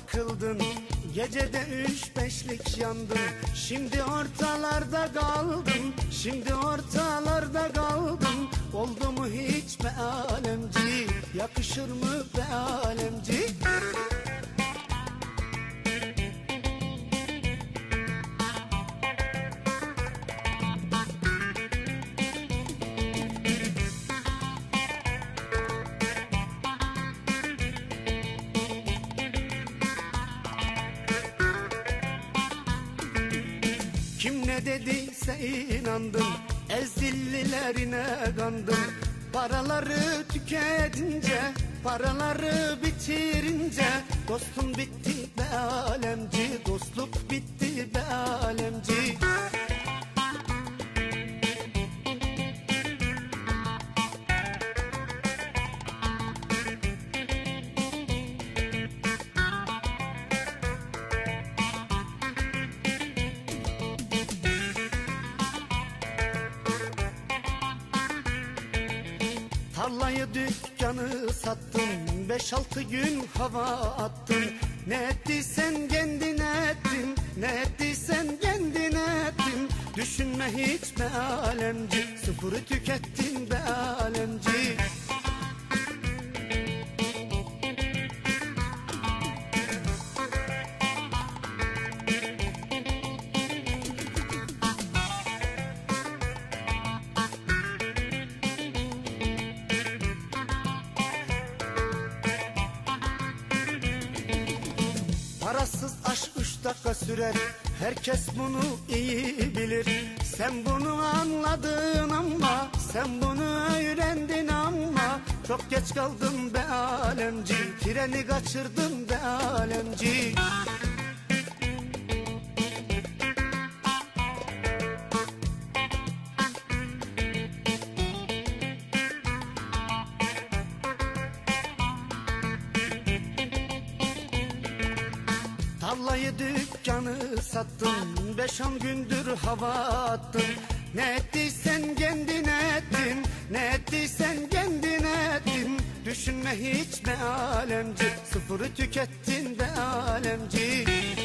kıldın, gecede 3-5'lik yandın. Şimdi ortalarda kaldın, şimdi ortalarda kaldın. Oldu mu hiç be alemci, yakışır mı be alemci? Kim ne dediyse inandım, ezillilerine kandım. Paraları tüketince, paraları bitirince, dostum bitti be alemci, dostluk bitti be alemci. Tarlayı dükkanı sattın, 5-6 gün hava attın. Ne ettiysen kendine ettin, ne ettiysen kendine ettin. Düşünme hiç be alemci, sıfırı tükettin be alemci. Parasız aşk 3 dakika sürer, herkes bunu iyi bilir. Sen bunu anladın ama, sen bunu öğrendin ama, çok geç kaldın be alemci, treni kaçırdın be alemci. Tarlayı dükkanı sattın, 5-10 gündür hava attın. Ne ettiysen kendine ettin, ne ettiysen kendine ettin. Düşünme hiç be alemci, sıfırı tükettin be alemci.